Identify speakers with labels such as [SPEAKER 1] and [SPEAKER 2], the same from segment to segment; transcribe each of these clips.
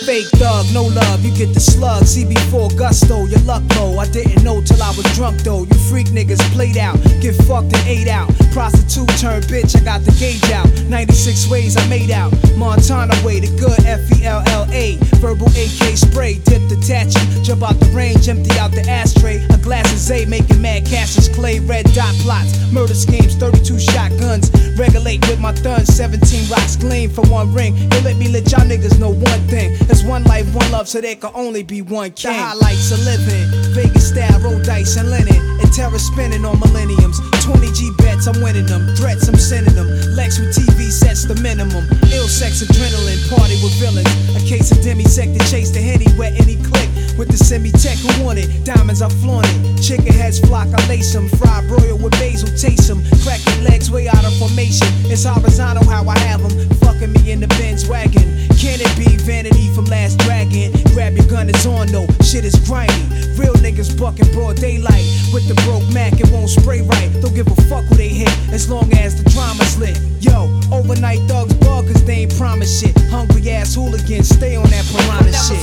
[SPEAKER 1] fake thug, no love, you get the slug. CB4 gusto, your luck low. I didn't know till I was drunk though. You freak niggas played out, get fucked and ate out. Prostitute turned bitch, I got the gauge out. 96 ways I made out. Montana way, the good FELLA. Verbal AK spray, dip the tattoo. Jump out the range, empty out the ashtray. A glass of Zay, making mad cashes. Clay, red dot plots, murder schemes, 32 shotguns. Regulate with my thuns, 17 rocks gleam for one ring. They let me let y'all niggas know one thing. There's one life, one love, so there can only be one king. The highlights of living, Vegas style, roll dice and linen. And terror spinning on millenniums. 20 G bets, I'm winning them. Threats, I'm sending them. Lex with TV sets the minimum. Ill sex, adrenaline, party with villains. A case of demisec to chase the Henny, wet any click. With the semi-tech who want it, diamonds I flaunt it. Chicken heads flock, I lace them. Fried broil with basil, taste them. Crack your legs way out of formation. It's horizontal how I have them. Fucking me in the Benz wagon. Can it be vanity from Last Dragon? Grab your gun, it's on though, shit is grimy. Real niggas bucking broad daylight. With the broke Mac, it won't spray right. Don't give a fuck who they hit, as long as the drama's lit. Yo, overnight thugs bug cause they ain't promise shit. Hungry ass hooligans, stay on that piranha shit.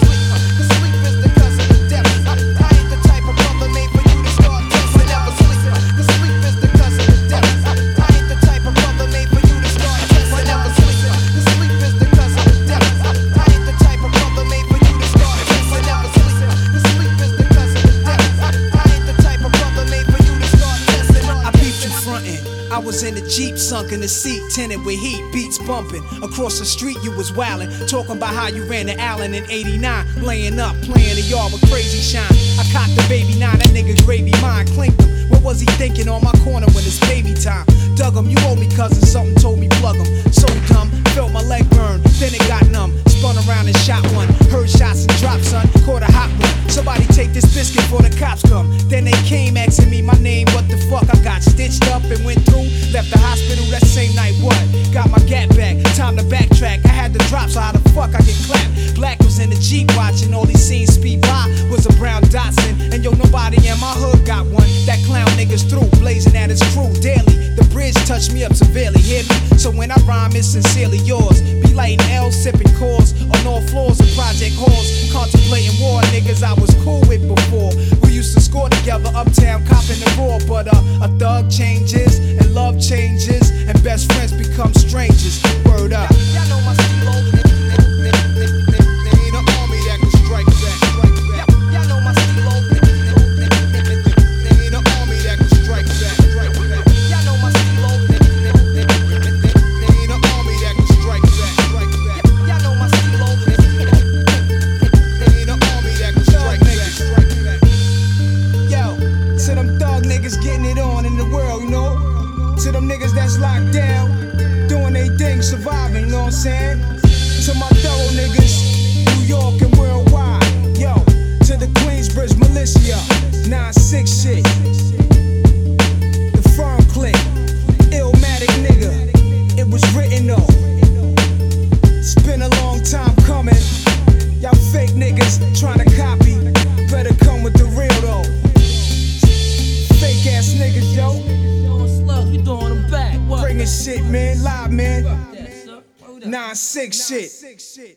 [SPEAKER 1] I was in the Jeep, sunk in the seat, tinted with heat, beats bumping. Across the street you was wildin', talking about how you ran to Allen in '89. Laying up, playing the yard with crazy shine. I cocked the baby 9, that nigga gravy mine, clinked him. What was he thinking on my corner when it's baby time? Dug him, you owe me cousin, something told me plug him. So dumb, felt my leg burn, then it got numb. Spun around and shot one, heard shots and dropped son, caught a hot one. Somebody take this biscuit before the cops come. Then they came asking me my name, what the fuck? I got stitched up and went through. Left the hospital that same night, what? Got my gat back, time to backtrack. I had the drop, so how the fuck I get clapped? Black was in the Jeep watching all these scenes speed by. Was a brown Datsun, and yo, nobody in my hood got one. That clown niggas through, blazing at his crew daily. The bridge touched me up severely, hear me? So when I rhyme, it's sincerely yours. Be lighting L, sipping cores on all floors of project halls. Contemplating war, niggas I was cool with before. We used to score together, uptown, copping the raw. But a thug changes, and love changes, and best friends become strangers. Word up. Y'all know my stilo. Ain't an army that can strike back. Y'all know my stilo. Ain't an army that can strike back. Y'all know my stilo. Ain't an army that can strike back. Y'all know my stilo. Ain't an army that can strike back. Yo, to them thug niggas getting it on in the world, you know? To them niggas that's locked down, doing they thing, surviving, you know what I'm saying? To my thorough niggas, New York and worldwide. Yo, to the Queensbridge militia, 9-6 shit. The firm click, Illmatic nigga, it was written though. It's been a long time coming. Y'all fake niggas trying to copy, better come with the real though. Fake ass niggas, yo.
[SPEAKER 2] We throwing them back.
[SPEAKER 1] Bringing shit, man, live, man. 9-6 shit.